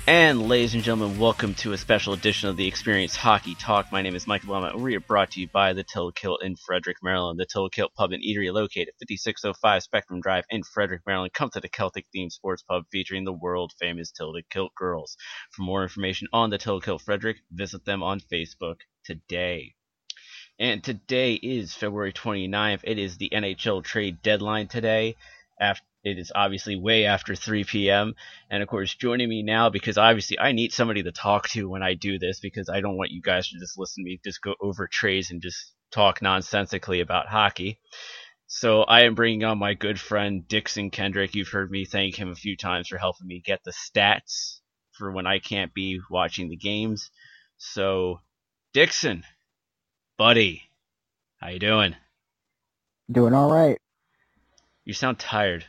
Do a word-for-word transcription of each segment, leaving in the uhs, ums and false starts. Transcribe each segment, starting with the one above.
And ladies and gentlemen, welcome to a special edition of the Experience Hockey Talk. My name is Michael Blum, and we are brought to you by the Till Kilt in Frederick, Maryland. The Till Kilt Pub and Eatery located at fifty-six oh five Spectrum Drive in Frederick, Maryland. Come to the Celtic-themed sports pub featuring the world-famous Tilda Kilt girls. For more information on the Till Kilt Frederick, visit them on Facebook today. And today is February twenty-ninth. It is the N H L trade deadline today. After It is obviously way after three p.m. And of course, joining me now, because obviously I need somebody to talk to when I do this, because I don't want you guys to just listen to me just go over trades and just talk nonsensically about hockey. So I am bringing on my good friend Dixon Kendrick. You've heard me thank him a few times for helping me get the stats for when I can't be watching the games. So Dixon, buddy, how you doing? Doing all right. You sound tired.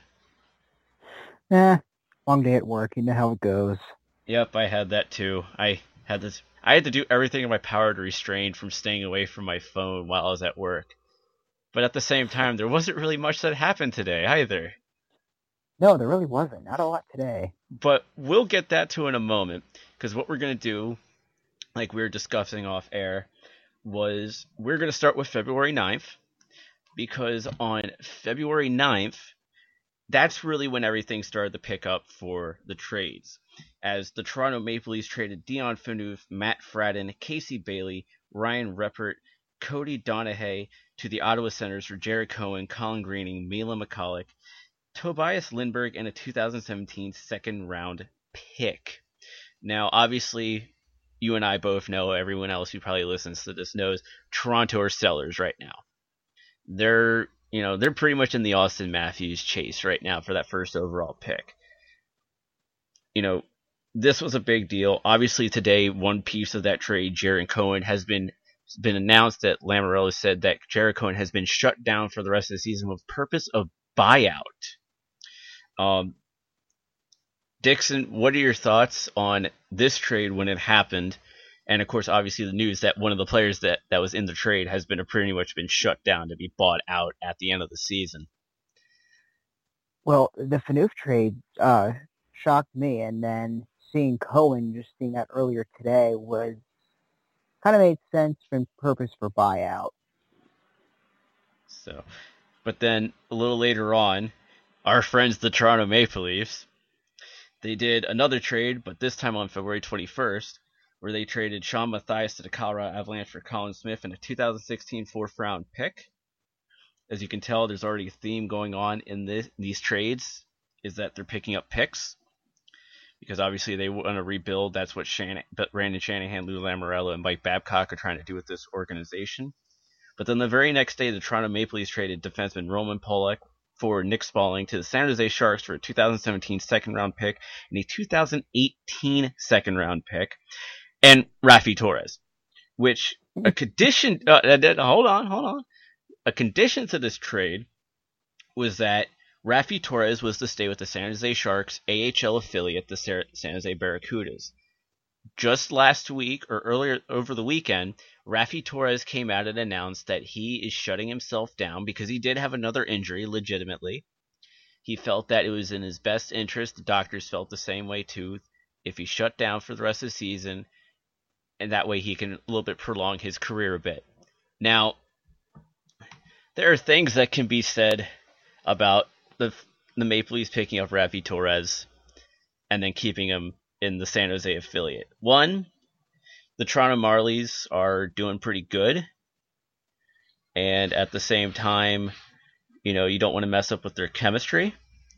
Eh, long day at work. You know how it goes. Yep, I had that too. I had this. I had to do everything in my power to restrain from staying away from my phone while I was at work. But at the same time, there wasn't really much that happened today either. No, there really wasn't. Not a lot today. But we'll get that to in a moment, because what we're going to do, like we were discussing off air, was we're going to start with February ninth, because on February ninth, that's really when everything started to pick up for the trades, as the Toronto Maple Leafs traded Dion Phaneuf, Matt Fradden, Casey Bailey, Ryan Reppert, Cody Donahue to the Ottawa Senators for Jared Cohen, Colin Greening, Mila McCulloch, Tobias Lindbergh, and a two thousand seventeen second round pick. Now, obviously, you and I both know, everyone else who probably listens to this knows, Toronto are sellers right now. They're, you know, they're pretty much in the Austin Matthews chase right now for that first overall pick. You know, this was a big deal. Obviously, today, one piece of that trade, Jared Cohen, has been been announced that Lamoriello said that Jared Cohen has been shut down for the rest of the season with purpose of buyout. Um, Dixon, what are your thoughts on this trade when it happened? And, of course, obviously the news that one of the players that, that was in the trade has been pretty much been shut down to be bought out at the end of the season. Well, the Phaneuf trade uh, shocked me, and then seeing Cohen, just seeing that earlier today, was kind of made sense from purpose for buyout. So, but then a little later on, our friends, the Toronto Maple Leafs, they did another trade, but this time on February twenty-first, where they traded Sean Matthias to the Colorado Avalanche for Colin Smith and a two thousand sixteen fourth round pick. As you can tell, there's already a theme going on in this, these trades, is that they're picking up picks, because obviously they want to rebuild. That's what Shan- Brandon Shanahan, Lou Lamoriello, and Mike Babcock are trying to do with this organization. But then the very next day, the Toronto Maple Leafs traded defenseman Roman Polak for Nick Spaulding to the San Jose Sharks for a two thousand seventeen second round pick and a two thousand eighteen second round pick. And Raffi Torres, which a condition, uh, hold on, hold on. A condition to this trade was that Raffi Torres was to stay with the San Jose Sharks A H L affiliate, the San Jose Barracudas. Just last week, or earlier over the weekend, Raffi Torres came out and announced that he is shutting himself down because he did have another injury, legitimately. He felt that it was in his best interest. The doctors felt the same way too. If he shut down for the rest of the season, and that way he can a little bit prolong his career a bit. Now, there are things that can be said about the the Maple Leafs picking up Raffi Torres and then keeping him in the San Jose affiliate. One, the Toronto Marlies are doing pretty good, and at the same time, you know, you don't want to mess up with their chemistry.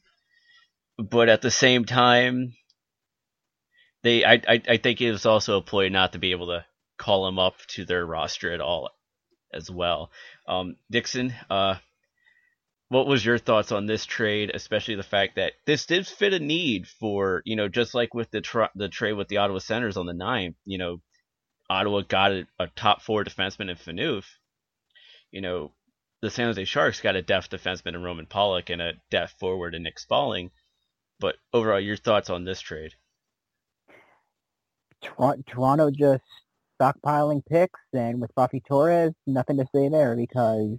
But at the same time, They, I, I, I think it was also a ploy not to be able to call him up to their roster at all, as well. Um, Dixon, uh, what was your thoughts on this trade, especially the fact that this did fit a need for, you know, just like with the tra- the trade with the Ottawa Senators on the ninth, you know, Ottawa got a, a top four defenseman in Phaneuf. You know, the San Jose Sharks got a depth defenseman in Roman Polak and a depth forward in Nick Spaulding. But overall, your thoughts on this trade? Toronto just stockpiling picks, and with Raffi Torres, nothing to say there because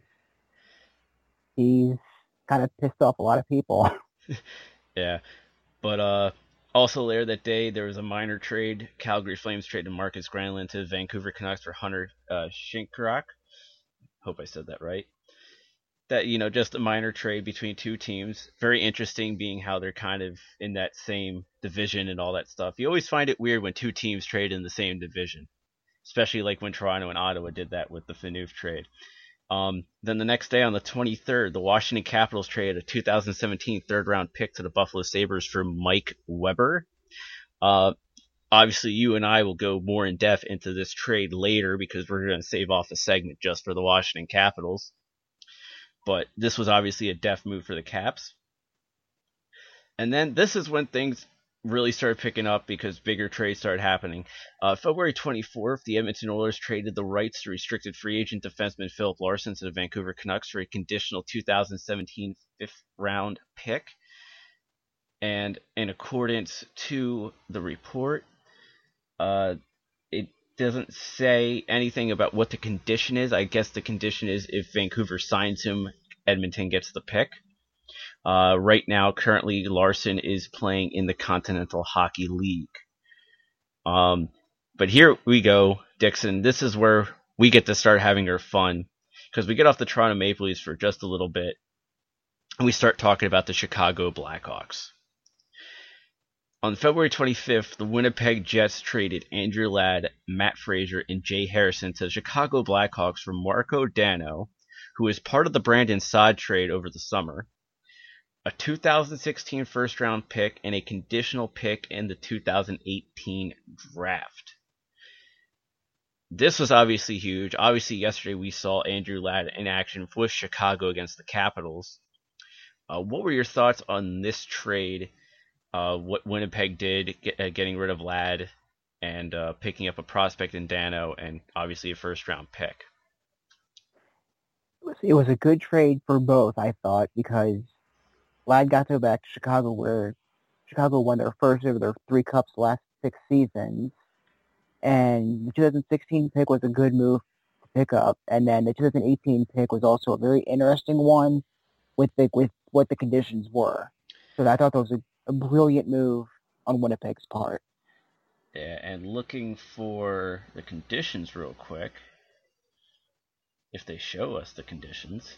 he's kind of pissed off a lot of people. Yeah, but uh, Also later that day, there was a minor trade. Calgary Flames traded Marcus Granlund to Vancouver Canucks for Hunter uh, Shinkarak. Hope I said that right. That, you know, just a minor trade between two teams. Very interesting, being how they're kind of in that same division and all that stuff. You always find it weird when two teams trade in the same division, especially like when Toronto and Ottawa did that with the Phaneuf trade. Um, then the next day on the twenty-third, the Washington Capitals traded a two thousand seventeen third round pick to the Buffalo Sabres for Mike Weber. Uh, obviously, you and I will go more in depth into this trade later because we're going to save off a segment just for the Washington Capitals. But this was obviously a deft move for the Caps. And then this is when things really started picking up because bigger trades started happening. Uh, February twenty-fourth, the Edmonton Oilers traded the rights to restricted free agent defenseman Philip Larson to the Vancouver Canucks for a conditional two thousand seventeen fifth round pick. And in accordance to the report, uh, it doesn't say anything about what the condition is. I guess the condition is if Vancouver signs him, Edmonton gets the pick. Uh, right now, currently, Larson is playing in the Continental Hockey League. Um, but here we go, Dixon. This is where we get to start having our fun because we get off the Toronto Maple Leafs for just a little bit, and we start talking about the Chicago Blackhawks. On February twenty-fifth, the Winnipeg Jets traded Andrew Ladd, Matt Fraser, and Jay Harrison to the Chicago Blackhawks for Marco Dano, who is part of the Brandon Saad trade over the summer, a two thousand sixteen first-round pick, and a conditional pick in the two thousand eighteen draft. This was obviously huge. Obviously, yesterday we saw Andrew Ladd in action with Chicago against the Capitals. Uh, what were your thoughts on this trade? Uh, what Winnipeg did, get, uh, getting rid of Ladd and uh, picking up a prospect in Dano, and obviously a first-round pick. It was, it was a good trade for both, I thought, because Ladd got to go back to Chicago, where Chicago won their first of their three cups the last six seasons, and the two thousand sixteen pick was a good move to pick up, and then the two thousand eighteen pick was also a very interesting one with the, with what the conditions were. So I thought that was a, a brilliant move on Winnipeg's part. Yeah, and looking for the conditions real quick, if they show us the conditions,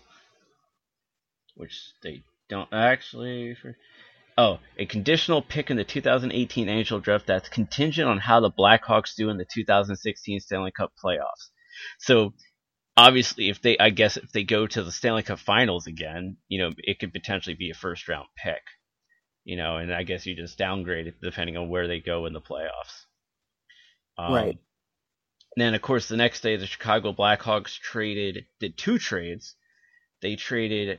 which they don't actually. For, oh, a conditional pick in the two thousand eighteen N H L draft that's contingent on how the Blackhawks do in the two thousand sixteen Stanley Cup playoffs. So obviously, if they, I guess, if they go to the Stanley Cup Finals again, you know, it could potentially be a first round pick. You know, and I guess you just downgrade it depending on where they go in the playoffs. Um, right. Then, of course, the next day, the Chicago Blackhawks traded, did two trades. They traded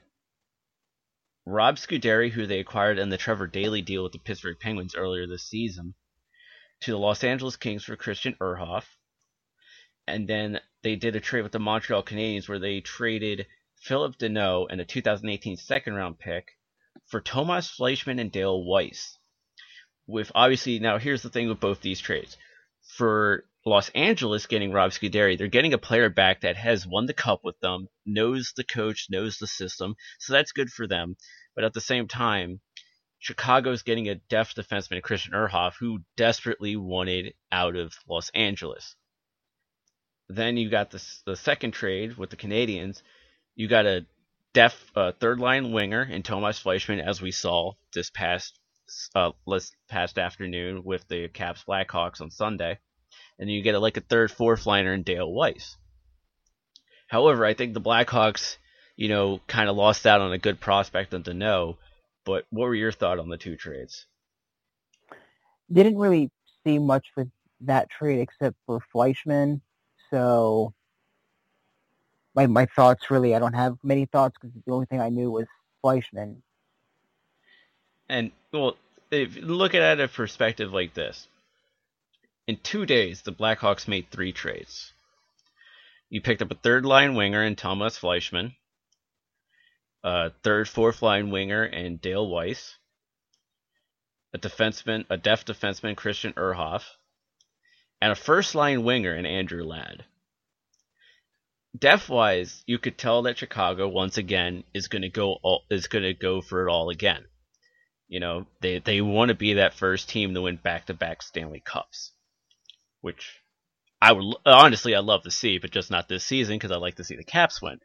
Rob Scuderi, who they acquired in the Trevor Daley deal with the Pittsburgh Penguins earlier this season, to the Los Angeles Kings for Christian Ehrhoff. And then they did a trade with the Montreal Canadiens where they traded Philip Deneau and a two thousand eighteen second-round pick for Tomas Fleischmann and Dale Weiss. With obviously, now here's the thing with both these trades. For Los Angeles getting Rob Scuderi, they're getting a player back that has won the cup with them, knows the coach, knows the system, so that's good for them. But at the same time, Chicago's getting a deft defenseman, Christian Ehrhoff, who desperately wanted out of Los Angeles. Then you got the, the second trade with the Canadiens. You got a def uh, third-line winger in Tomas Fleischmann, as we saw this past uh, last past afternoon with the Caps Blackhawks on Sunday. And then you get a, like a third, fourth liner in Dale Weiss. However, I think the Blackhawks, you know, kind of lost out on a good prospect on Deneau. But what were your thoughts on the two trades? Didn't really see much with that trade except for Fleischmann. So my my thoughts really, I don't have many thoughts because the only thing I knew was Fleischmann. And, well, if you look at it a perspective like this. In two days, the Blackhawks made three trades. You picked up a third-line winger in Tomas Fleischmann, a third, fourth-line winger in Dale Weiss, a defenseman, a deft defenseman, Christian Ehrhoff, and a first-line winger in Andrew Ladd. Depth-wise, you could tell that Chicago once again is going to go all, is going to go for it all again. You know, they they want to be that first team to win back-to-back Stanley Cups, which I would honestly I'd love to see, but just not this season because I'd like to see the Caps win.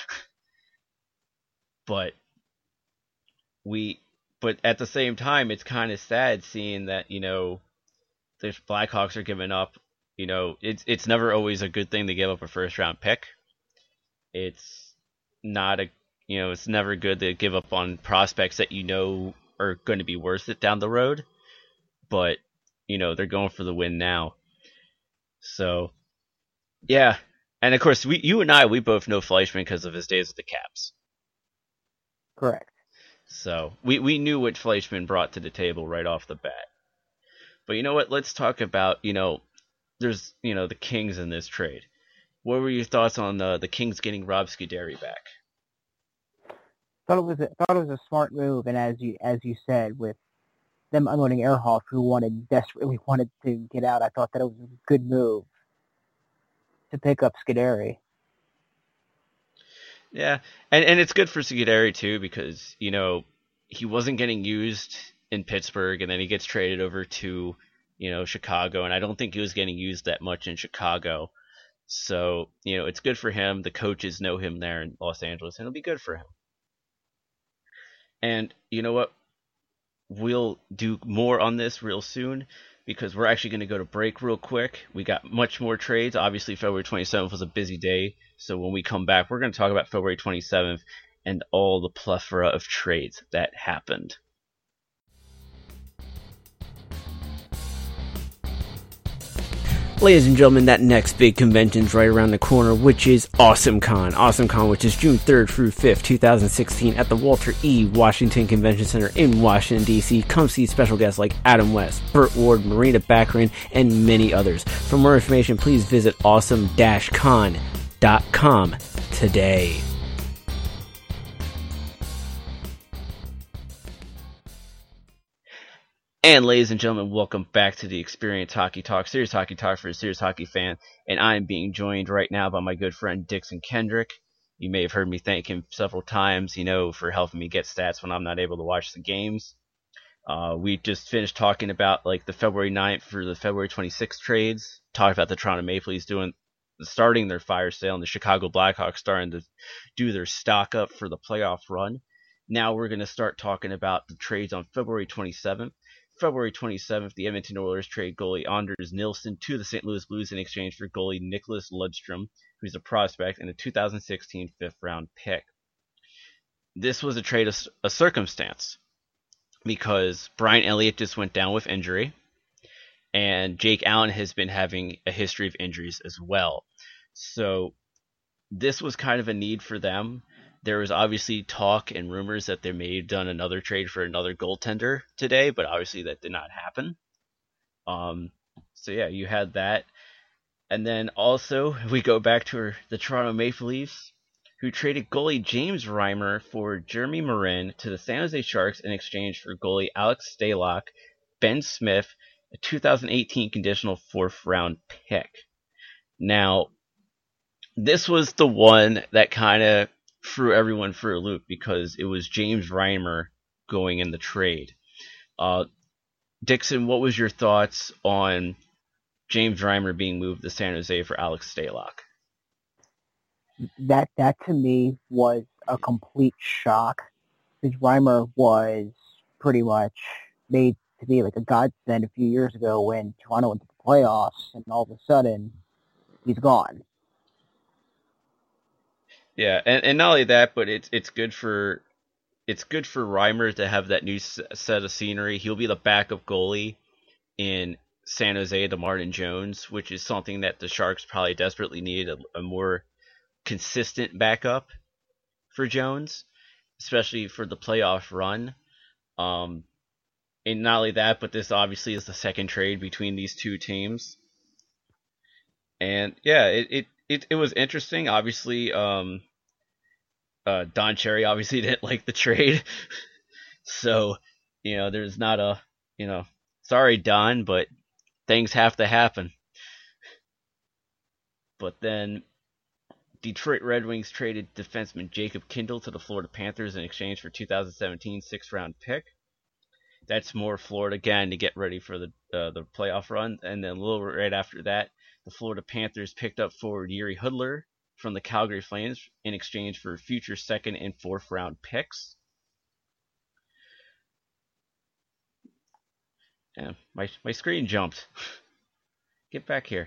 But we, but at the same time, it's kind of sad seeing that you know the Blackhawks are giving up. You know, it's it's never always a good thing to give up a first round pick. It's not a you know it's never good to give up on prospects that you know are going to be worth it down the road. But you know they're going for the win now. So yeah, and of course we you and I we both know Fleischman because of his days with the Caps. Correct. So we we knew what Fleischman brought to the table right off the bat. But you know what? Let's talk about you know there's you know the Kings in this trade. What were your thoughts on the the Kings getting Rob Scuderi back? Thought it was a, thought it was a smart move, and as you as you said, with them unloading Ehrhoff, who wanted desperately wanted to get out, I thought that it was a good move to pick up Scuderi. Yeah, and and it's good for Scuderi too because you know he wasn't getting used in Pittsburgh, and then he gets traded over to you know Chicago, and I don't think he was getting used that much in Chicago. So you know it's good for him. The coaches know him there in Los Angeles, and it'll be good for him. And you know what? We'll do more on this real soon because we're actually going to go to break real quick. We got much more trades. Obviously, February twenty-seventh was a busy day. So when we come back, we're going to talk about February twenty-seventh and all the plethora of trades that happened. Ladies and gentlemen, that next big convention is right around the corner, which is AwesomeCon. AwesomeCon, which is June third through fifth, twenty sixteen, at the Walter E. Washington Convention Center in Washington, D C. Come see special guests like Adam West, Burt Ward, Marina Baccarin, and many others. For more information, please visit awesome dash con dot com today. And ladies and gentlemen, welcome back to the Experience Hockey Talk, Serious Hockey Talk for a serious hockey fan. And I am being joined right now by my good friend Dixon Kendrick. You may have heard me thank him several times, you know, for helping me get stats when I'm not able to watch the games. Uh, we just finished talking about like the February ninth for the February twenty-sixth trades. Talked about the Toronto Maple Leafs doing starting their fire sale and the Chicago Blackhawks starting to do their stock up for the playoff run. Now we're going to start talking about the trades on February twenty-seventh. February twenty-seventh, the Edmonton Oilers trade goalie Anders Nilsson to the Saint Louis Blues in exchange for goalie Nicholas Ludstrom, who's a prospect and a two thousand sixteen fifth-round pick. This was a trade of a circumstance because Brian Elliott just went down with injury, and Jake Allen has been having a history of injuries as well. So this was kind of a need for them. There was obviously talk and rumors that they may have done another trade for another goaltender today, but obviously that did not happen. Um, so yeah, you had that. And then also, we go back to our, the Toronto Maple Leafs, who traded goalie James Reimer for Jeremy Marin to the San Jose Sharks in exchange for goalie Alex Stalock, Ben Smith, a two thousand eighteen conditional fourth-round pick. Now, this was the one that kind of threw everyone for a loop because it was James Reimer going in the trade. Uh, Dixon, what was your thoughts on James Reimer being moved to San Jose for Alex Stalock? That that to me was a complete shock because Reimer was pretty much made to be like a godsend a few years ago when Toronto went to the playoffs, and all of a sudden he's gone. Yeah, and, and not only that, but it's it's good for it's good for Reimer to have that new set of scenery. He'll be the backup goalie in San Jose to Martin Jones, which is something that the Sharks probably desperately need, a, a more consistent backup for Jones, especially for the playoff run. Um, and not only that, but this obviously is the second trade between these two teams. And yeah, it, it, it, it was interesting. Obviously, um, uh, Don Cherry obviously didn't like the trade. So, you know, there's not a, you know, sorry, Don, but things have to happen. But then Detroit Red Wings traded defenseman Jacob Kindle to the Florida Panthers in exchange for two thousand seventeen sixth-round pick. That's more Florida again to get ready for the uh, the playoff run. And then a little right after that, the Florida Panthers picked up forward Jiri Hudler from the Calgary Flames in exchange for future second and fourth round picks. Yeah, my my screen jumped. Get back here.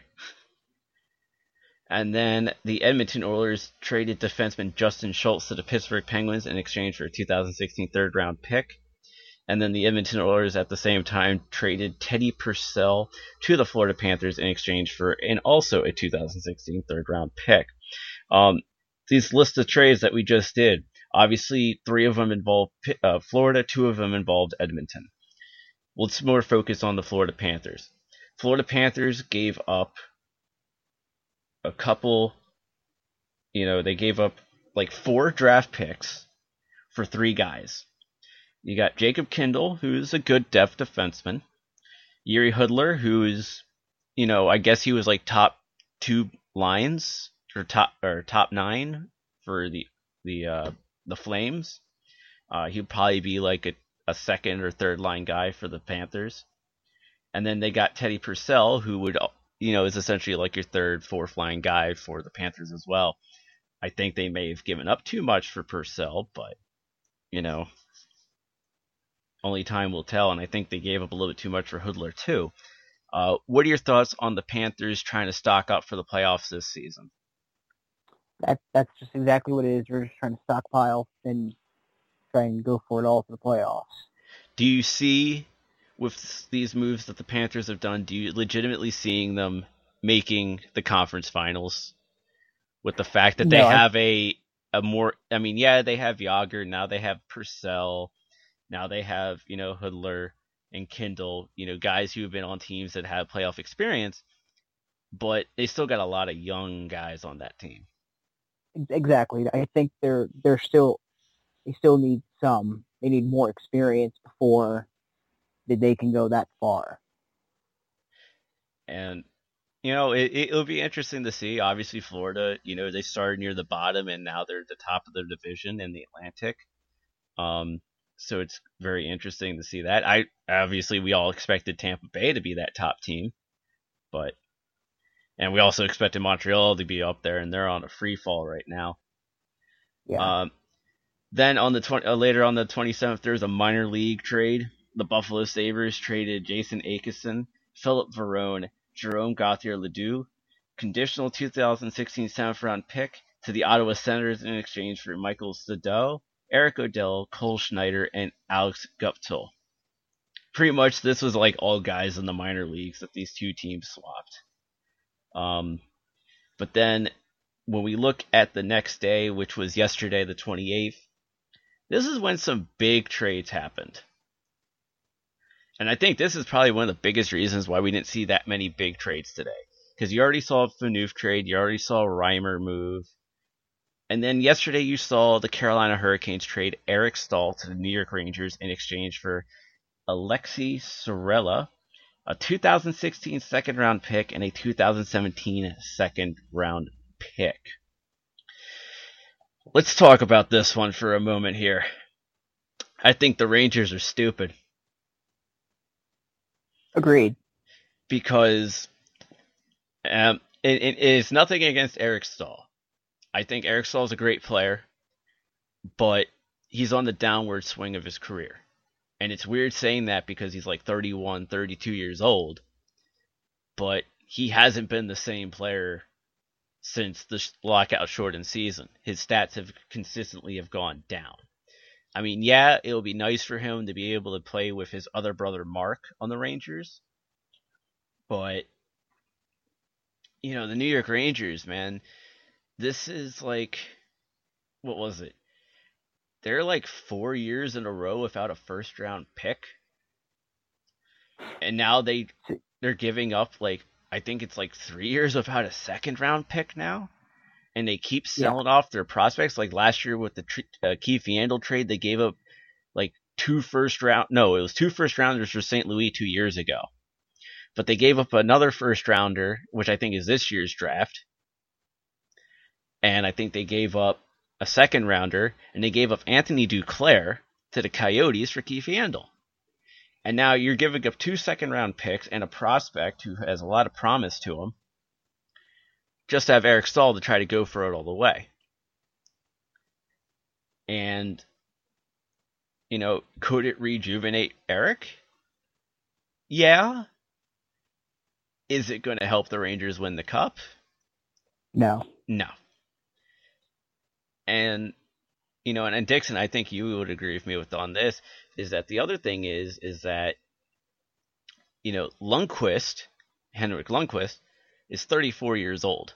And then the Edmonton Oilers traded defenseman Justin Schultz to the Pittsburgh Penguins in exchange for a two thousand sixteen third round pick. And then the Edmonton Oilers at the same time traded Teddy Purcell to the Florida Panthers in exchange for and also a two thousand sixteen third round pick. Um, these list of trades that we just did, obviously three of them involved uh, Florida, two of them involved Edmonton. Let's more focus on the Florida Panthers. Florida Panthers gave up a couple, you know, they gave up like four draft picks for three guys. You got Jacob Kindle, who's a good depth defenseman. Jiri Hudler, who's, you know, I guess he was like top two lines or top or top nine for the the uh, the Flames. Uh, he'd probably be like a, a second or third line guy for the Panthers. And then they got Teddy Purcell, who would, you know, is essentially like your third, fourth line guy for the Panthers as well. I think they may have given up too much for Purcell, but, you know, only time will tell. And I think they gave up a little bit too much for Hudler too. Uh, what are your thoughts on the Panthers trying to stock up for the playoffs this season? That, that's just exactly what it is. We're just trying to stockpile and try and go for it all for the playoffs. Do you see, with these moves that the Panthers have done, do you legitimately seeing them making the conference finals? With the fact that they no, have a a more, I mean, yeah, they have Yager, now they have Purcell, now they have, you know, Hudler and Kindle, you know, guys who have been on teams that have playoff experience, but they still got a lot of young guys on that team. Exactly. I think they're they're still they still need some. They need more experience before that they can go that far. And you know, it it'll be interesting to see. Obviously, Florida, you know, they started near the bottom and now they're at the top of their division in the Atlantic. Um, so it's very interesting to see that. I obviously we all expected Tampa Bay to be that top team, but and we also expected Montreal to be up there, and they're on a free fall right now. Yeah. Um, then on the twenty, uh, later on the twenty-seventh, there was a minor league trade. The Buffalo Sabres traded Jason Akeson, Philip Verone, Jerome Gauthier-Ledoux, conditional two thousand sixteen seventh round pick to the Ottawa Senators in exchange for Michael Sado, Eric Odell, Cole Schneider, and Alex Guptill. Pretty much this was like all guys in the minor leagues that these two teams swapped. Um, but then when we look at the next day, which was yesterday, the twenty-eighth, this is when some big trades happened. And I think this is probably one of the biggest reasons why we didn't see that many big trades today. Because you already saw Phaneuf trade, you already saw Reimer move. And then yesterday you saw the Carolina Hurricanes trade Eric Staal to the New York Rangers in exchange for Alexi Sorella, a two thousand sixteen second round pick, and a two thousand seventeen second round pick. Let's talk about this one for a moment here. I think the Rangers are stupid. Agreed. Because um, it, it is nothing against Eric Staal. I think Eric Staal is a great player, but he's on the downward swing of his career. And it's weird saying that because he's like thirty-one, thirty-two years old, but he hasn't been the same player since the lockout shortened season. His stats have consistently have gone down. I mean, yeah, it'll be nice for him to be able to play with his other brother Mark on the Rangers, but you know, the New York Rangers, man, this is like, what was it? They're like four years in a row without a first round pick. And now they, they're giving up like, I think it's like three years without a second round pick now. And they keep selling yeah. off their prospects. Like last year with the uh, Keith Yandle trade, they gave up like two first round. No, it was two first rounders for Saint Louis two years ago. But they gave up another first rounder, which I think is this year's draft. And I think they gave up a second rounder, and they gave up Anthony Duclair to the Coyotes for Keith Yandle. And now you're giving up two second round picks and a prospect who has a lot of promise to him just to have Eric Staal to try to go for it all the way. And, you know, could it rejuvenate Eric? Yeah. Is it going to help the Rangers win the Cup? No. No. And, you know, and, and Dixon, I think you would agree with me with on this, is that the other thing is, is that, you know, Lundqvist, Henrik Lundqvist, is thirty-four years old.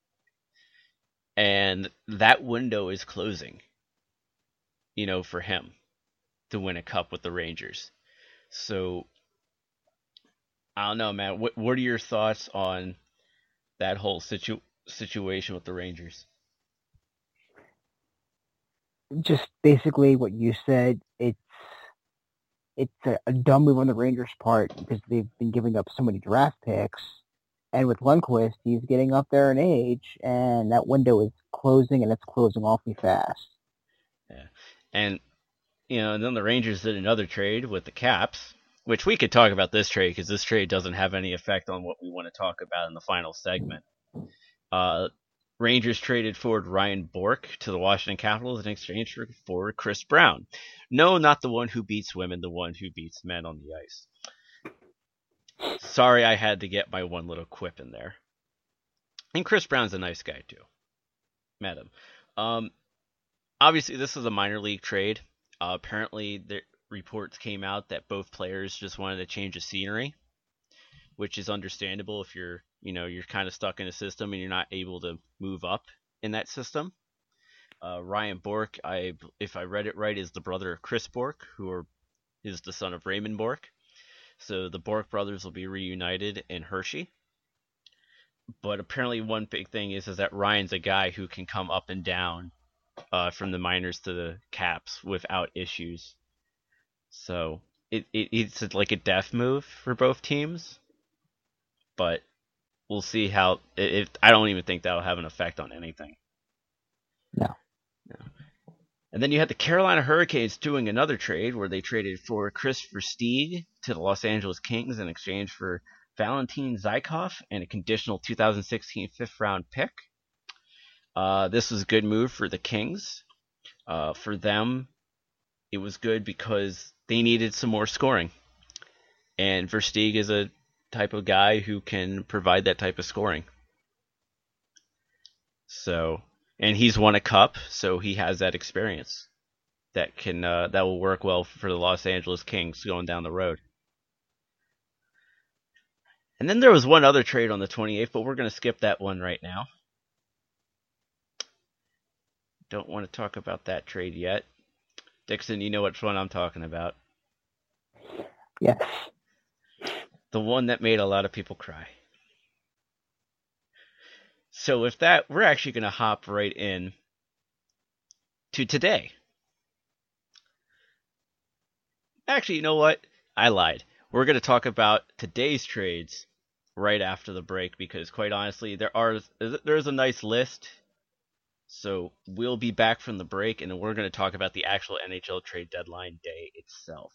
And that window is closing, you know, for him to win a cup with the Rangers. So, I don't know, man. What, what are your thoughts on that whole situ- situation with the Rangers? Just basically what you said. It's it's a, a dumb move on the Rangers' part because they've been giving up so many draft picks. And with Lundqvist, he's getting up there in age, and that window is closing, and it's closing awfully fast. Yeah, and you know, and then the Rangers did another trade with the Caps, which we could talk about this trade because this trade doesn't have any effect on what we want to talk about in the final segment. Uh, Rangers traded forward Ryan Bourque to the Washington Capitals in exchange for forward Chris Brown. No, not the one who beats women, the one who beats men on the ice. Sorry, I had to get my one little quip in there. And Chris Brown's a nice guy, too. Met him. Um, obviously, this is a minor league trade. Uh, apparently, the reports came out that both players just wanted to change the scenery, which is understandable if you're, you know, you're kind of stuck in a system and you're not able to move up in that system. Uh, Ryan Bourque, I, if I read it right, is the brother of Chris Bourque, who are, is the son of Raymond Bourque. So the Bourque brothers will be reunited in Hershey. But apparently one big thing is, is that Ryan's a guy who can come up and down uh, from the minors to the Caps without issues. So it, it it's like a death move for both teams. But we'll see how... It, I don't even think that'll have an effect on anything. No. No. And then you had the Carolina Hurricanes doing another trade where they traded for Chris Versteeg to the Los Angeles Kings in exchange for Valentin Zykov and a conditional two thousand sixteen fifth round pick. Uh, this was a good move for the Kings. Uh, for them, it was good because they needed some more scoring. And Versteeg is a type of guy who can provide that type of scoring. So... And he's won a cup, so he has that experience that can uh, that will work well for the Los Angeles Kings going down the road. And then there was one other trade on the twenty-eighth, but we're going to skip that one right now. Don't want to talk about that trade yet. Dixon, you know which one I'm talking about. Yes. The one that made a lot of people cry. So with that, we're actually going to hop right in to today. Actually, you know what? I lied. We're going to talk about today's trades right after the break because, quite honestly, there are there's a nice list. So we'll be back from the break, and then we're going to talk about the actual N H L trade deadline day itself.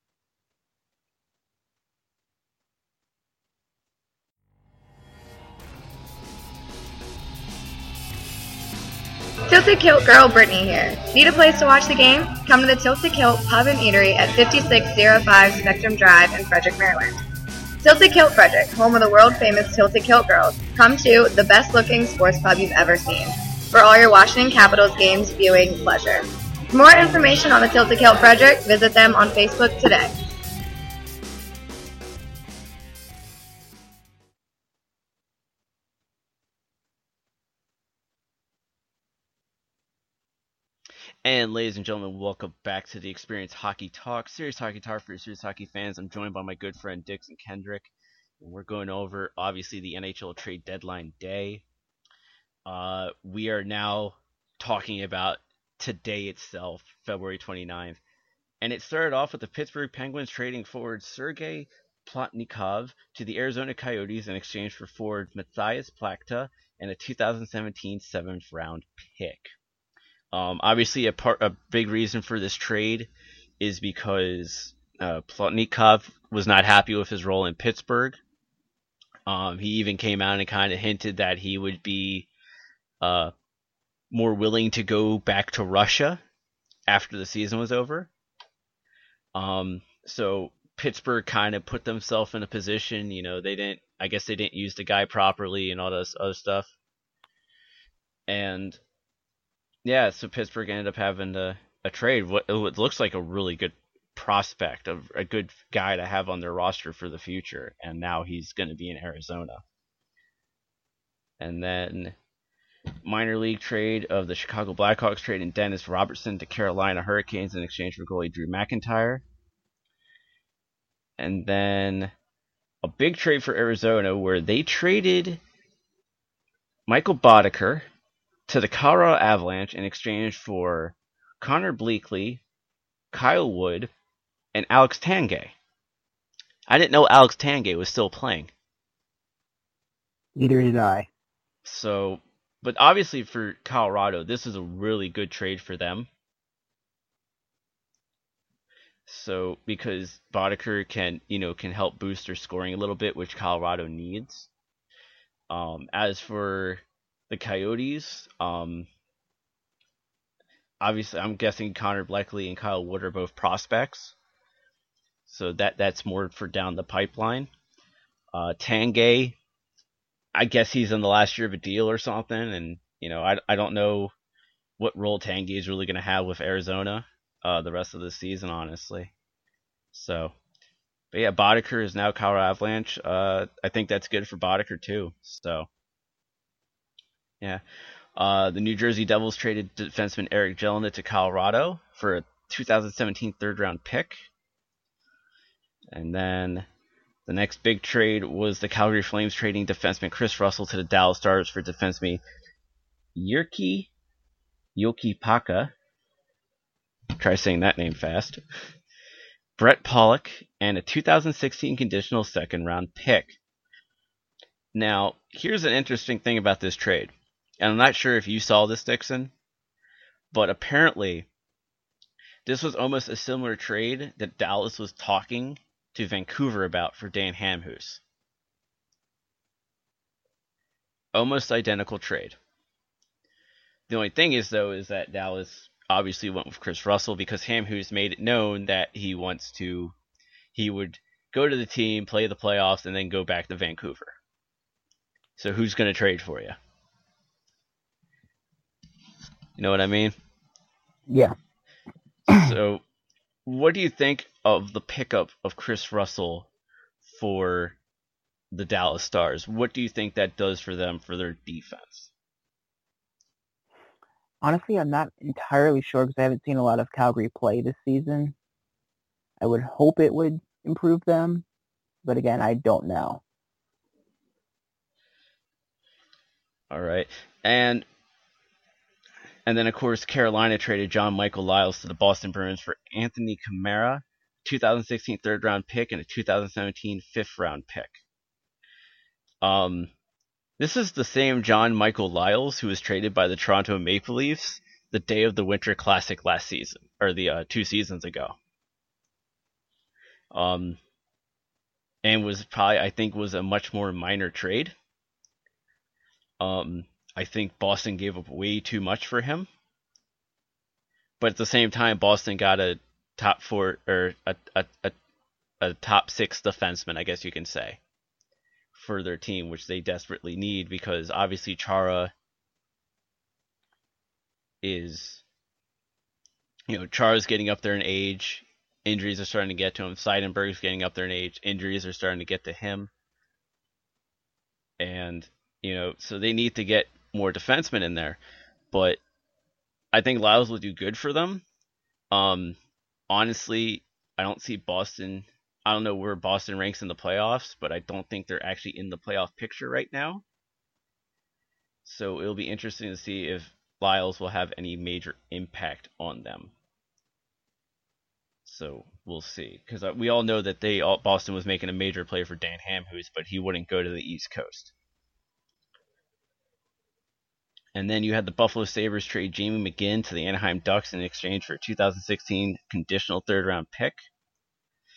Tilted Kilt Girl Brittany here. Need a place to watch the game? Come to the Tilted Kilt Pub and Eatery at fifty-six oh five Spectrum Drive in Frederick, Maryland. Tilted Kilt Frederick, home of the world-famous Tilted Kilt Girls. Come to the best-looking sports pub you've ever seen for all your Washington Capitals games viewing pleasure. For more information on the Tilted Kilt Frederick, visit them on Facebook today. And ladies and gentlemen, welcome back to the Experience Hockey Talk, Serious Hockey Talk for your serious hockey fans. I'm joined by my good friend Dixon Kendrick, and we're going over, obviously, the N H L trade deadline day. Uh, we are now talking about today itself, February twenty-ninth, and it started off with the Pittsburgh Penguins trading forward Sergei Plotnikov to the Arizona Coyotes in exchange for forward Matthias Plachta and a two thousand seventeen seventh round pick. Um, obviously, a part, a big reason for this trade is because uh, Plotnikov was not happy with his role in Pittsburgh. Um, he even came out and kind of hinted that he would be uh, more willing to go back to Russia after the season was over. Um, so Pittsburgh kind of put themselves in a position, you know, they didn't, I guess they didn't use the guy properly and all this other stuff. And yeah, so Pittsburgh ended up having a, a trade. What it looks like a really good prospect, of a good guy to have on their roster for the future, and now he's going to be in Arizona. And then minor league trade of the Chicago Blackhawks trading Dennis Robertson to Carolina Hurricanes in exchange for goalie Drew McIntyre. And then a big trade for Arizona where they traded Michael Boddicker to the Colorado Avalanche in exchange for Connor Bleakley, Kyle Wood, and Alex Tanguay. I didn't know Alex Tanguay was still playing. Neither did I. So, but obviously for Colorado, this is a really good trade for them. So, because Boddicker can, you know, can help boost their scoring a little bit, which Colorado needs. Um, as for the Coyotes, um, obviously, I'm guessing Connor Bleakley and Kyle Wood are both prospects. So that that's more for down the pipeline. Uh, Tanguay, I guess he's in the last year of a deal or something, and you know, I, I don't know what role Tanguay is really going to have with Arizona uh, the rest of the season, honestly. So, but yeah, Boddicker is now Colorado Avalanche. Uh, I think that's good for Boddicker too. So, yeah. Uh, the New Jersey Devils traded defenseman Eric Jelena to Colorado for a two thousand seventeen third round pick. And then the next big trade was the Calgary Flames trading defenseman Chris Russell to the Dallas Stars for defenseman Jyrki Jokipaka. Try saying that name fast. Brett Pollock, and a two thousand sixteen conditional second round pick. Now, here's an interesting thing about this trade. And I'm not sure if you saw this, Dixon, but apparently this was almost a similar trade that Dallas was talking to Vancouver about for Dan Hamhuis. Almost identical trade. The only thing is, though, is that Dallas obviously went with Chris Russell because Hamhuis made it known that he wants to, he would go to the team, play the playoffs, and then go back to Vancouver. So who's going to trade for you? You know what I mean? Yeah. So, what do you think of the pickup of Chris Russell for the Dallas Stars? What do you think that does for them for their defense? Honestly, I'm not entirely sure because I haven't seen a lot of Calgary play this season. I would hope it would improve them, but again, I don't know. All right. And and then, of course, Carolina traded John Michael Liles to the Boston Bruins for Anthony Camara, two thousand sixteen third round pick, and a two thousand seventeen fifth round pick. Um, this is the same John Michael Liles who was traded by the Toronto Maple Leafs the day of the Winter Classic last season, or the uh, two seasons ago. Um, and was probably, I think, was a much more minor trade. Um, I think Boston gave up way too much for him. But at the same time, Boston got a top four, or a, a, a, a top six defenseman, I guess you can say, for their team, which they desperately need because obviously Chara is, you know, Chara's getting up there in age. Injuries are starting to get to him. Seidenberg's getting up there in age. Injuries are starting to get to him. And, you know, so they need to get more defensemen in there. But I think Liles will do good for them. Um, honestly, I don't see Boston. I don't know where Boston ranks in the playoffs, but I don't think they're actually in the playoff picture right now. So it'll be interesting to see if Liles will have any major impact on them. So we'll see. Because we all know that they all, Boston was making a major play for Dan Hamhuis, but he wouldn't go to the East Coast. And then you had the Buffalo Sabres trade Jamie McGinn to the Anaheim Ducks in exchange for a two thousand sixteen conditional third round pick.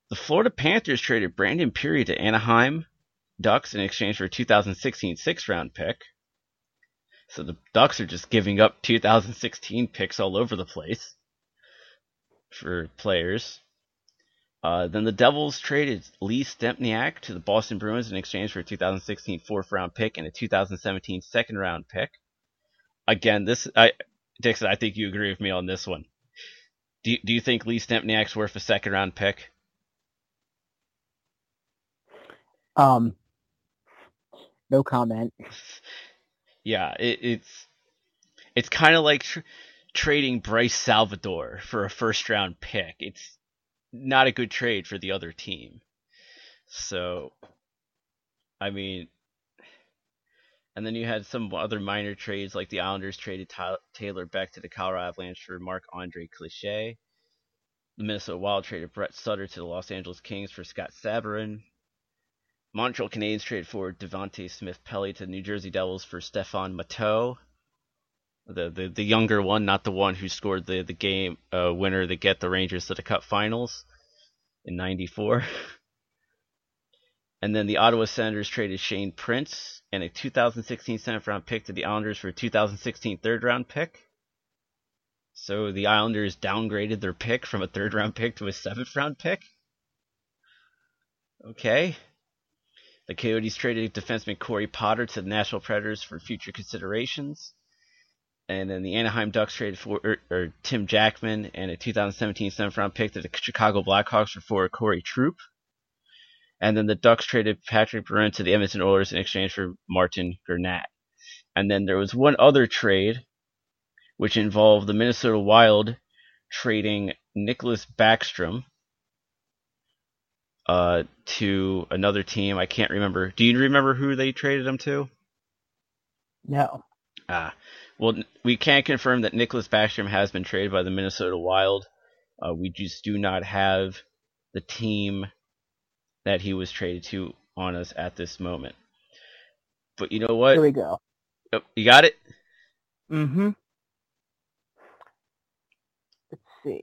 The Florida Panthers traded Brandon Peary to Anaheim Ducks in exchange for a two thousand sixteen sixth-round pick. So the Ducks are just giving up two thousand sixteen picks all over the place for players. Uh, then the Devils traded Lee Stempniak to the Boston Bruins in exchange for a two thousand sixteen fourth-round pick and a two thousand seventeen second-round pick. Again, this I Dixon, I think you agree with me on this one. Do you, do you think Lee Stempniak's worth a second-round pick? Um, no comment. Yeah, it, it's it's kind of like tr- trading Bryce Salvador for a first-round pick. It's not a good trade for the other team. So, I mean, and then you had some other minor trades, like the Islanders traded Ty- Taylor Beck to the Colorado Avalanche for Marc-Andre Cliché. The Minnesota Wild traded Brett Sutter to the Los Angeles Kings for Scott Sabourin. Montreal Canadiens traded forward Devontae Smith-Pelly to the New Jersey Devils for Stephane Matteau. The, the the younger one, not the one who scored the, the game uh, winner to get the Rangers to the Cup Finals in ninety-four. And then the Ottawa Senators traded Shane Prince and a two thousand sixteen seventh-round pick to the Islanders for a two thousand sixteen third-round pick. So the Islanders downgraded their pick from a third-round pick to a seventh-round pick. Okay. The Coyotes traded defenseman Corey Potter to the Nashville Predators for future considerations. And then the Anaheim Ducks traded for or, or Tim Jackman and a two thousand seventeen seventh-round pick to the Chicago Blackhawks for forward Corey Troop. And then the Ducks traded Patrick Berrin to the Edmonton Oilers in exchange for Martin Gernat. And then there was one other trade, which involved the Minnesota Wild trading Nicholas Backstrom uh, to another team. I can't remember. Do you remember who they traded him to? No. Ah, well, we can't confirm that Nicholas Backstrom has been traded by the Minnesota Wild. Uh, we just do not have the team that he was traded to on us at this moment. But you know what? Here we go. Oh, you got it? Mm-hmm. Let's see.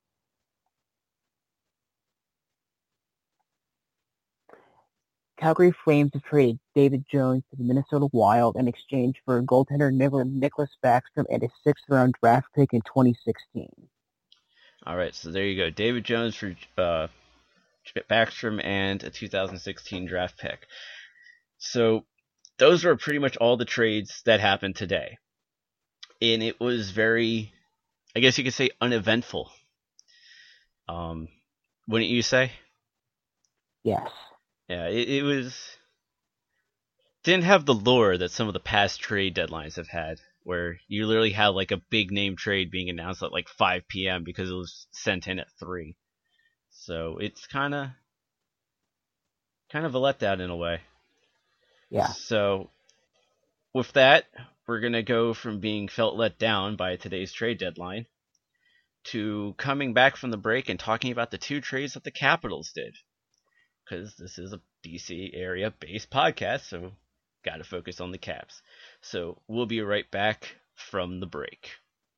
Calgary Flames have traded David Jones to the Minnesota Wild in exchange for goaltender Nicholas Backstrom and a sixth-round draft pick in twenty sixteen. All right, so there you go. David Jones for uh, Backstrom and a two thousand sixteen draft pick. So those were pretty much all the trades that happened today. And it was very, I guess you could say, uneventful. Um, wouldn't you say? Yes. Yeah, it, it was... didn't have the lure that some of the past trade deadlines have had, where you literally have like a big name trade being announced at like five p.m. because it was sent in at three. So it's kind of kind of a letdown in a way. Yeah. So with that, we're going to go from being felt let down by today's trade deadline to coming back from the break and talking about the two trades that the Capitals did. Because this is a D C area based podcast, so got to focus on the Caps. So we'll be right back from the break.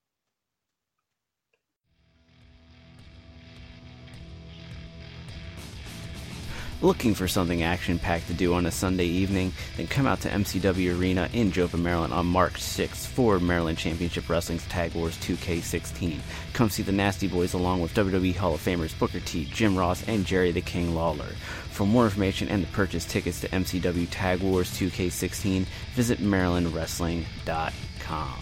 Looking for something action-packed to do on a Sunday evening? Then come out to M C W Arena in Jova, Maryland on March sixth for Maryland Championship Wrestling's Tag Wars two K sixteen. Come see the Nasty Boys along with W W E Hall of Famers Booker T, Jim Ross, and Jerry the King Lawler. For more information and to purchase tickets to M C W Tag Wars two K sixteen, visit maryland wrestling dot com.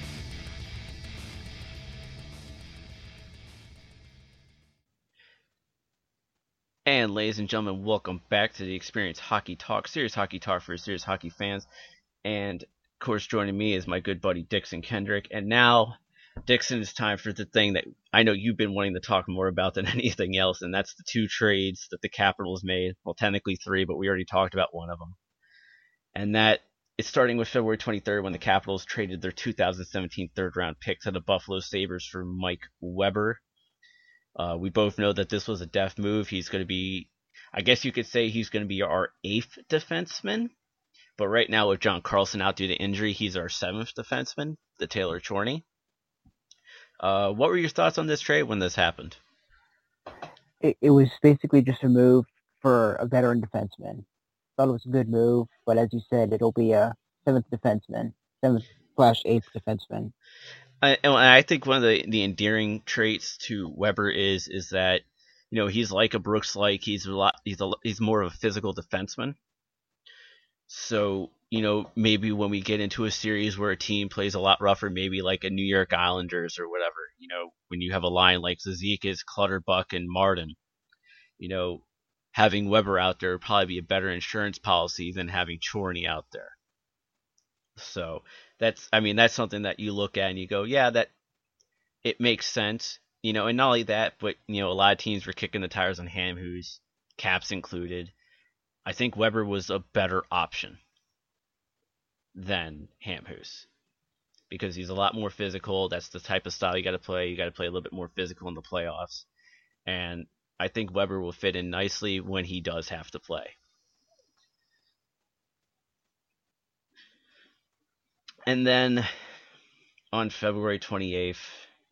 And ladies and gentlemen, welcome back to the Experience Hockey Talk, serious hockey talk for serious hockey fans. And of course, joining me is my good buddy Dixon Kendrick. And now, Dixon, it's time for the thing that I know you've been wanting to talk more about than anything else, and that's the two trades that the Capitals made. Well, technically three, but we already talked about one of them. And that is starting with February twenty-third when the Capitals traded their two thousand seventeen third-round pick to the Buffalo Sabres for Mike Weber. Uh, we both know that this was a deft move. He's going to be, I guess you could say he's going to be our eighth defenseman. But right now with John Carlson out due to injury, he's our seventh defenseman, the Taylor Chorney. Uh, what were your thoughts on this trade when this happened? it, it was basically just a move for a veteran defenseman. Thought it was a good move, but as you said, it'll be a seventh defenseman, seventh slash eighth defenseman. I, and I think one of the, the endearing traits to Weber is is that, you know, he's like a Brooks like he's a lot he's a, he's more of a physical defenseman. So, you know, maybe when we get into a series where a team plays a lot rougher, maybe like a New York Islanders or whatever, you know, when you have a line like Zizekas, Clutterbuck, and Martin, you know, having Weber out there would probably be a better insurance policy than having Chorney out there. So that's, I mean, that's something that you look at and you go, yeah, that it makes sense, you know, and not only that, but, you know, a lot of teams were kicking the tires on Hamhuis, Caps included. I think Weber was a better option than Hamhuis because he's a lot more physical. That's the type of style you got to play. You got to play a little bit more physical in the playoffs. And I think Weber will fit in nicely when he does have to play. And then on February twenty-eighth,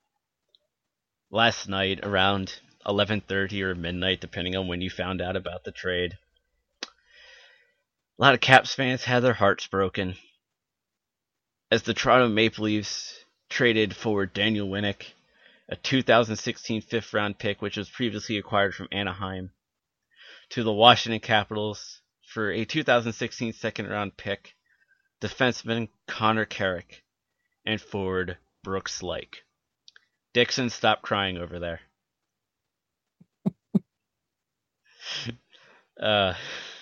last night around eleven thirty or midnight, depending on when you found out about the trade, a lot of Caps fans had their hearts broken as the Toronto Maple Leafs traded for Daniel Winnik, a two thousand sixteen fifth round pick, which was previously acquired from Anaheim, to the Washington Capitals for a two thousand sixteen second round pick, defenseman Connor Carrick, and forward Brooks Laich. Dixon, stop crying over there. uh,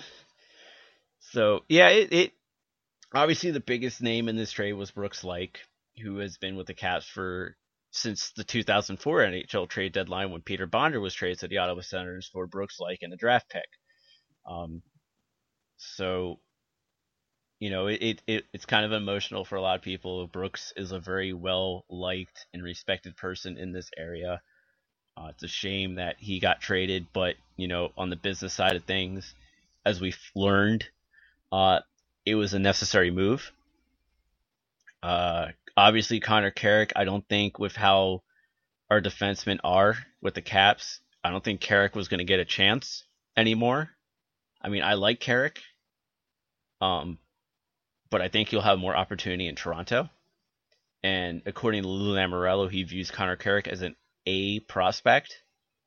so, yeah, it, it obviously the biggest name in this trade was Brooks Laich, who has been with the Caps for since the two thousand four N H L trade deadline when Peter Bonder was traded to the Ottawa Senators for Brooks Laich and a draft pick. Um, so, you know, it, it it's kind of emotional for a lot of people. Brooks is a very well-liked and respected person in this area. Uh, it's a shame that he got traded, but, you know, on the business side of things, as we've learned, uh, it was a necessary move. Uh, obviously, Connor Carrick, I don't think with how our defensemen are with the Caps, I don't think Carrick was going to get a chance anymore. I mean, I like Carrick, um, but I think he'll have more opportunity in Toronto. And according to Lou Lamoriello, he views Connor Carrick as an A prospect.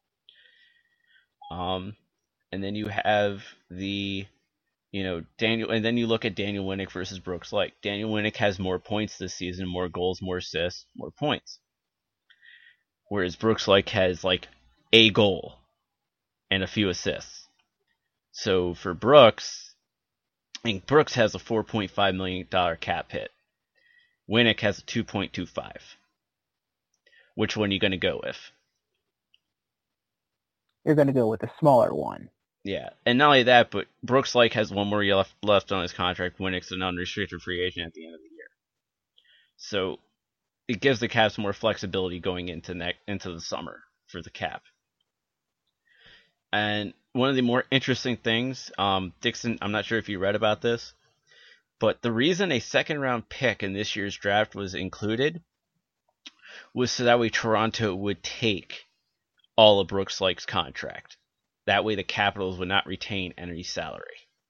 Um, and then you have the, you know, Daniel, and then you look at Daniel Winnik versus Brooks Laich. Daniel Winnik has more points this season, more goals, more assists, more points. Whereas Brooks Laich has like a goal and a few assists. So for Brooks, I think Brooks has a four point five million dollars cap hit. Winnik has a two point two five. Which one are you going to go with? You're going to go with a smaller one. Yeah, and not only that, but Brooks Laich has one more year left, left on his contract. Winnick's an unrestricted free agent at the end of the year. So it gives the Caps more flexibility going into ne- into the summer for the cap. And one of the more interesting things, um, Dixon, I'm not sure if you read about this, but the reason a second round pick in this year's draft was included was so that way Toronto would take all of Brooks Laich's contract. That way the Capitals would not retain any salary.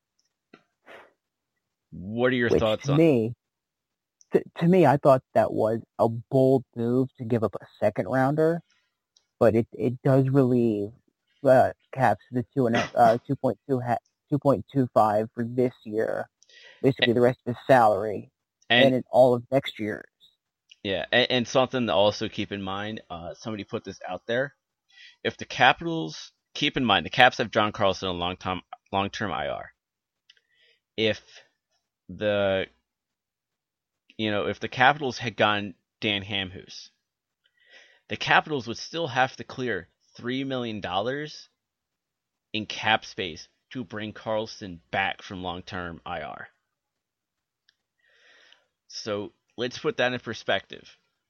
What are your Which thoughts to on me, to, to me, I thought that was a bold move to give up a second rounder, but it, it does relieve the Caps the two and uh two point two ha- two point two five for this year, basically the rest of his salary, and, and in all of next year's. Yeah, and, and something to also keep in mind. Uh, somebody put this out there. If the Capitals, keep in mind, the Caps have John Carlson on long-term long-term I R. If the, you know, if the Capitals had gotten Dan Hamhuis, the Capitals would still have to clear three million dollars in cap space to bring Carlson back from long-term I R. So let's put that in perspective.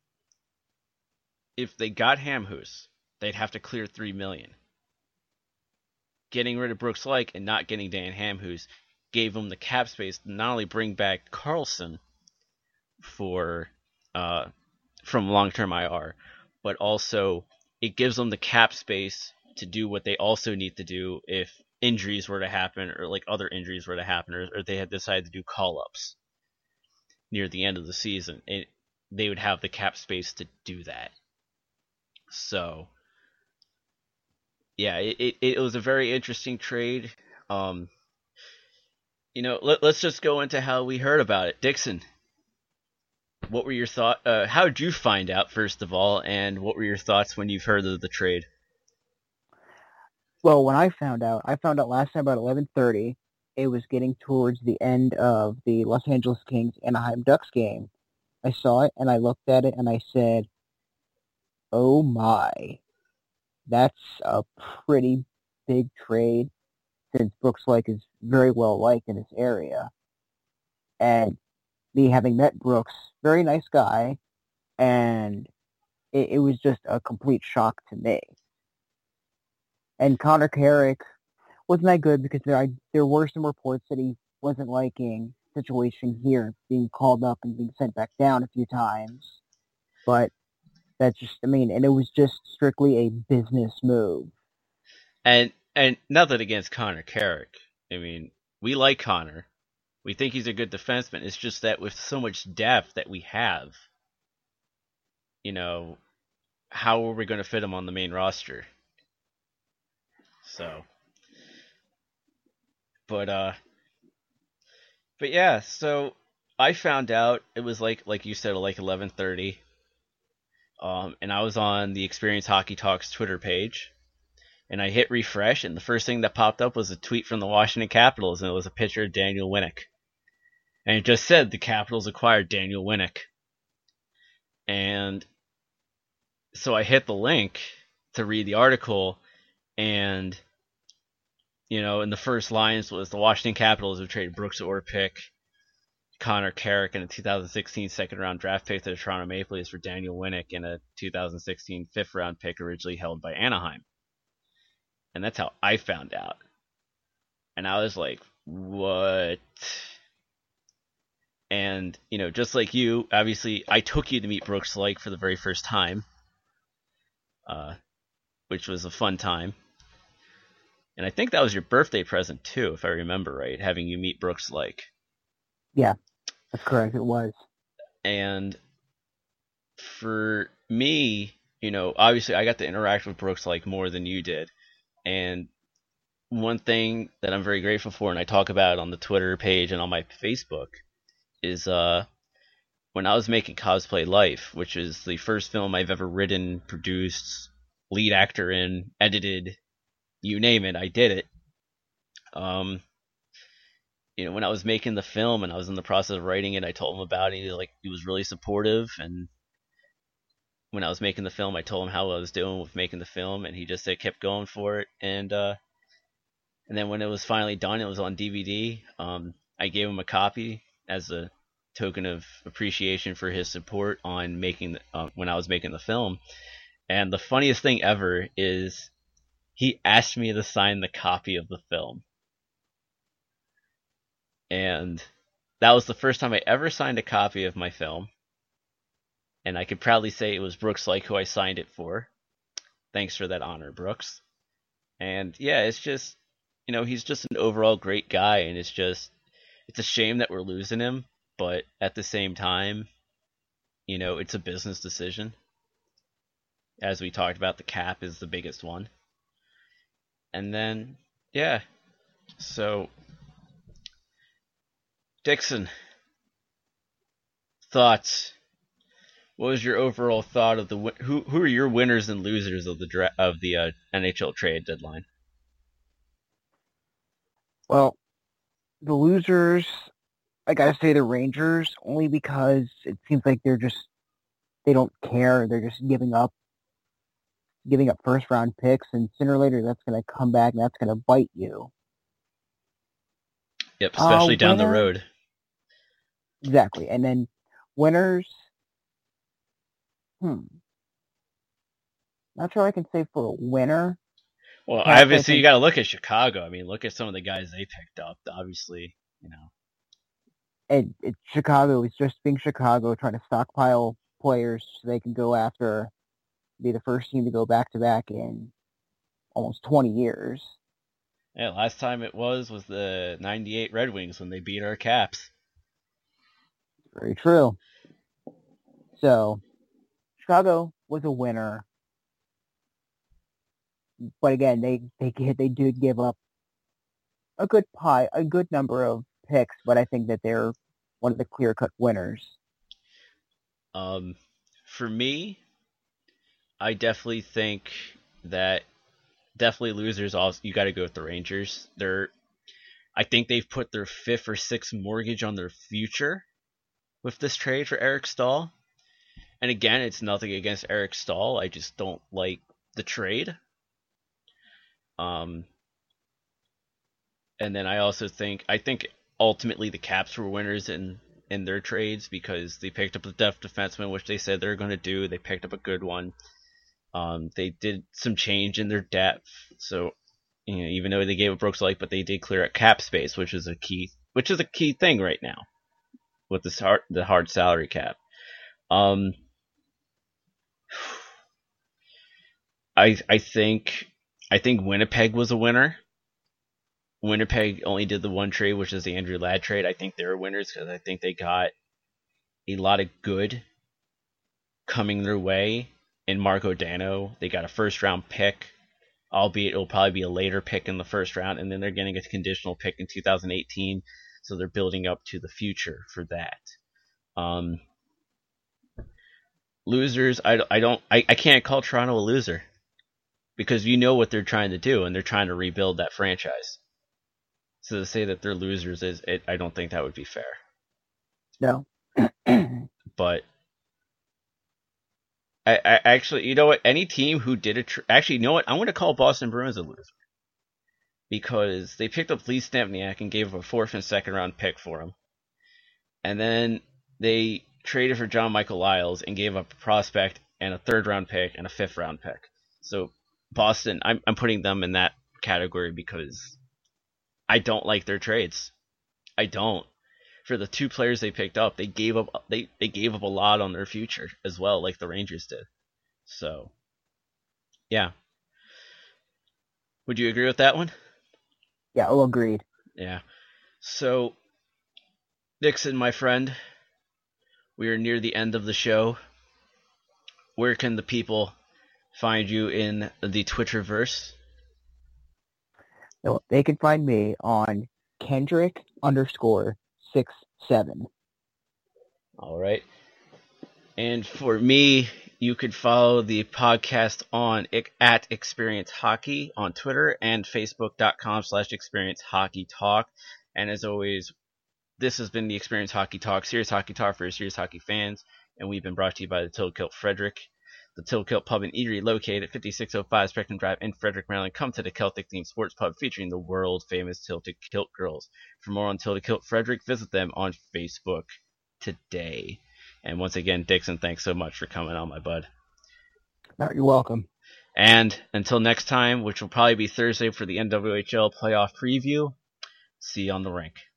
If they got Hamhuis, they'd have to clear three million dollars. Getting rid of Brooks Laich and not getting Dan Hamhuis gave them the cap space to not only bring back Carlson for uh, from long-term I R, but also it gives them the cap space to do what they also need to do if injuries were to happen, or like other injuries were to happen, or, or they had decided to do call-ups near the end of the season. It, they would have the cap space to do that. So, yeah, it, it, it was a very interesting trade. Um, you know, let, let's just go into how we heard about it. Dixon, what were your thoughts? Uh, how did you find out, first of all, and what were your thoughts when you've heard of the trade? Well, when I found out, I found out last night about eleven thirty. It was getting towards the end of the Los Angeles Kings Anaheim Ducks game. I saw it, and I looked at it, and I said, oh my, that's a pretty big trade, since Brooks Lake is very well liked in this area. And me having met Brooks, very nice guy, and it, it was just a complete shock to me. And Connor Carrick wasn't that good, because there I, there were some reports that he wasn't liking the situation here, being called up and being sent back down a few times. But that's just, I mean, and it was just strictly a business move. And and nothing against Connor Carrick. I mean, we like Connor. We think he's a good defenseman. It's just that with so much depth that we have, you know, how are we going to fit him on the main roster? So, but uh, but yeah. So I found out it was like like you said, like eleven thirty. Um, and I was on the Experience Hockey Talks Twitter page, and I hit refresh, and the first thing that popped up was a tweet from the Washington Capitals, and it was a picture of Daniel Winnik. And it just said the Capitals acquired Daniel Winnik. And so I hit the link to read the article, and, you know, in the first lines was the Washington Capitals have traded Brooks Orpik, Connor Carrick, and a two thousand sixteen second-round draft pick to the Toronto Maple Leafs for Daniel Winnik, and a two thousand sixteen fifth-round pick originally held by Anaheim. And that's how I found out. And I was like, what? And, you know, just like you, obviously, I took you to meet Brooks Lake for the very first time, uh, which was a fun time. And I think that was your birthday present, too, if I remember right, having you meet Brooks Lake. Yeah, that's correct, it was. And for me, you know, obviously I got to interact with Brooks Lake more than you did. And one thing that I'm very grateful for, and I talk about it on the Twitter page and on my Facebook, is uh, when I was making Cosplay Life, which is the first film I've ever written, produced, lead actor in, edited, you name it, I did it. Um, you know, when I was making the film and I was in the process of writing it, I told him about it. He, like, he was really supportive, and when I was making the film, I told him how I was doing with making the film, and he just said, kept going for it. And uh, and then when it was finally done, it was on D V D. Um, I gave him a copy as a token of appreciation for his support on making the, uh, when I was making the film. And the funniest thing ever is he asked me to sign the copy of the film. And that was the first time I ever signed a copy of my film. And I could proudly say it was Brooks Lake who I signed it for. Thanks for that honor, Brooks. And yeah, it's just, you know, he's just an overall great guy, and it's just, it's a shame that we're losing him, but at the same time, you know, it's a business decision. As we talked about, the cap is the biggest one. And then, yeah, so Dixon, thoughts? What was your overall thought of the who? Who are your winners and losers of the dra- of the uh, N H L trade deadline? Well, the losers, I gotta say the Rangers, only because it seems like they're just, they don't care. They're just giving up, giving up first round picks, and sooner or later that's gonna come back and that's gonna bite you. Yep, especially uh, down winner, the road. Exactly, and then winners. Hmm. Not sure I can say for a winner. Well, Perhaps obviously think, you got to look at Chicago. I mean, look at some of the guys they picked up. Obviously, you know. And it, Chicago is just being Chicago, trying to stockpile players so they can go after, be the first team to go back to back in almost twenty years. Yeah, last time it was was the ninety-eight Red Wings when they beat our Caps. Very true. So, Chicago was a winner. But again, they they they did give up a good pie, a good number of picks, but I think that they're one of the clear-cut winners. Um, for me, I definitely think that definitely losers. Also, you got to go with the Rangers. They're, I think they've put their fifth or sixth mortgage on their future with this trade for Eric Staal. And again, it's nothing against Eric Staal. I just don't like the trade. Um, and then I also think I think ultimately the Caps were winners in, in their trades because they picked up a depth defenseman, which they said they're going to do. They picked up a good one. Um, they did some change in their depth, so you know, even though they gave up Brooks Lake, but they did clear up cap space, which is a key, which is a key thing right now with this hard, the hard salary cap. Um, I I think. I think Winnipeg was a winner. Winnipeg only did the one trade, which is the Andrew Ladd trade. I think they're winners because I think they got a lot of good coming their way in Marco Dano. They got a first round pick, albeit it'll probably be a later pick in the first round, and then they're getting a conditional pick in two thousand eighteen, so they're building up to the future for that. Um, losers, I, I don't, I, I can't call Toronto a loser. Because you know what they're trying to do, and they're trying to rebuild that franchise. So to say that they're losers is, it, I don't think that would be fair. No. But I, I actually, you know what? Any team who did a tr- actually, you know what? I'm going to call Boston Bruins a loser because they picked up Lee Stempniak and gave up a fourth and second round pick for him, and then they traded for John Michael Lyles and gave up a prospect and a third round pick and a fifth round pick. So Boston, I'm I'm putting them in that category because I don't like their trades. I don't. For the two players they picked up, they gave up they, they gave up a lot on their future as well, like the Rangers did. So, yeah. Would you agree with that one? Yeah, oh, agreed. Yeah. So, Dixon, my friend, we are near the end of the show. Where can the people find you in the Twitterverse? So they can find me on Kendrick underscore six seven. All right. And for me, you could follow the podcast on at Experience Hockey on Twitter and Facebook.com slash Experience Hockey Talk. And as always, this has been the Experience Hockey Talk, serious hockey talk for serious hockey fans, and we've been brought to you by the Tilkilt Frederick. The Tilkilt Pub and Eatery, located at fifty-six oh five Spectrum Drive in Frederick, Maryland. Come to the Celtic-themed sports pub featuring the world-famous Tilted Kilt Girls. For more on Tilted Kilt Frederick, visit them on Facebook today. And once again, Dixon, thanks so much for coming on, my bud. No, you're welcome. And until next time, which will probably be Thursday for the N W H L playoff preview, see you on the rink.